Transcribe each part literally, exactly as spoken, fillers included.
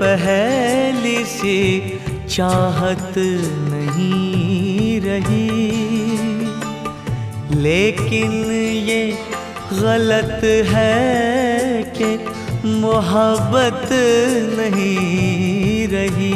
पहली सी चाहत नहीं रही, लेकिन ये गलत है कि मोहब्बत नहीं रही।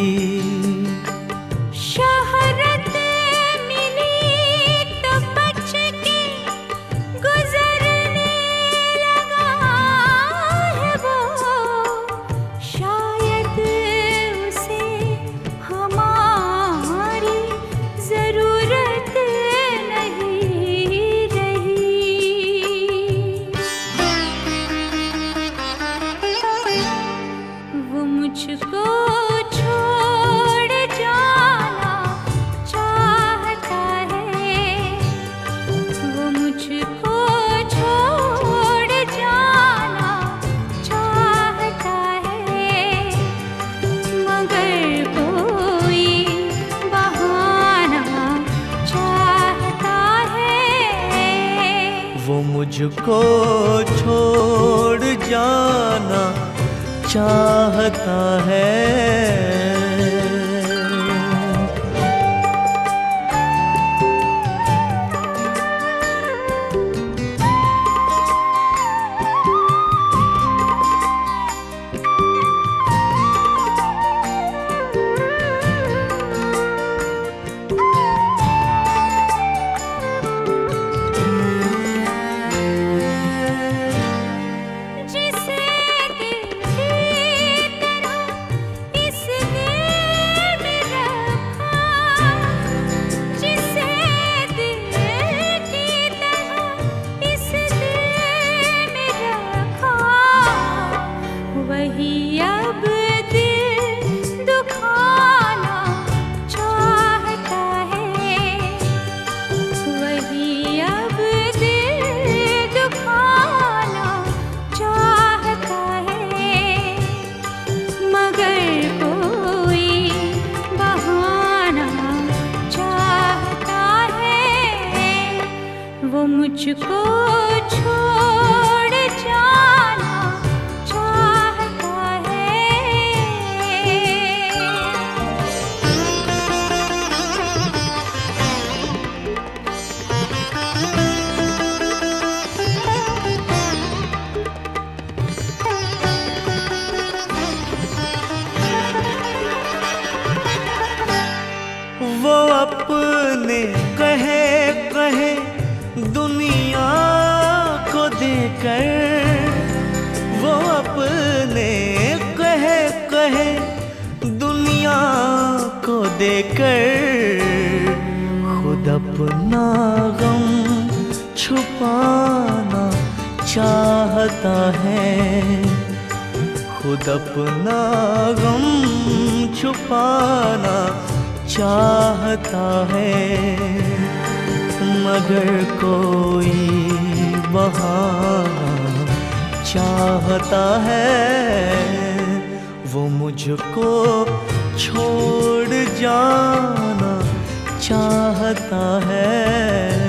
मुझको छोड़ जाना चाहता है, वो मुझको छोड़ जाना चाहता है, मगर कोई बहाना चाहता है। वो मुझको छोड़ जाना चाहता है। वो मुझको छोड़ जाना चाहता है। वो अपने कहे कहे दुनिया को देकर, वो अपने कहे कहे दुनिया को देकर, खुद अपना गम छुपाना चाहता है। खुद अपना गम छुपाना चाहता है, मगर कोई बहाना चाहता है। वो मुझको छोड़ जाना चाहता है।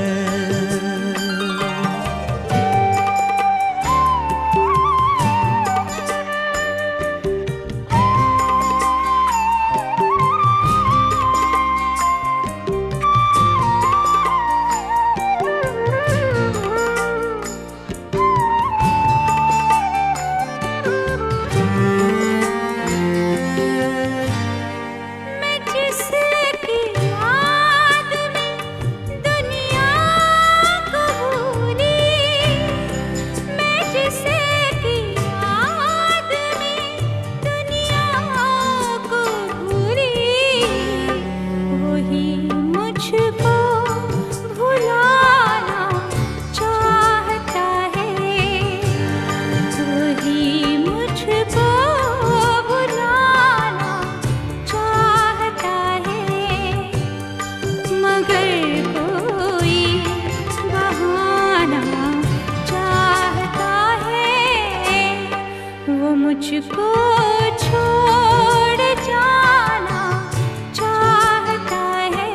मुझको छोड़ जाना चाहता है।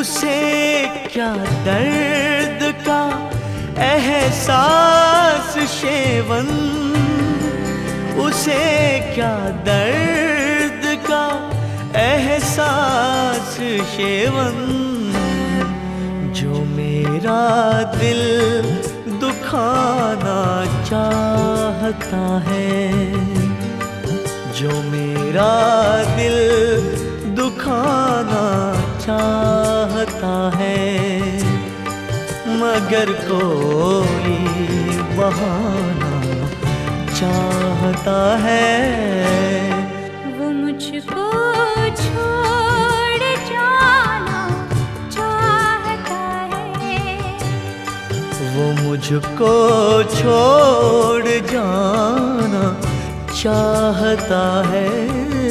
उसे क्या दर्द का एहसास शेवन, उसे क्या दर्द का एहसास शेवन, जो मेरा दिल दुखाना चाहता है, जो मेरा दिल दुखाना चाहता है, मगर कोई बहाना चाहता है। वो मुझको छोड़ जाना चाहता है, वो मुझको छोड़ जाना चाहता है।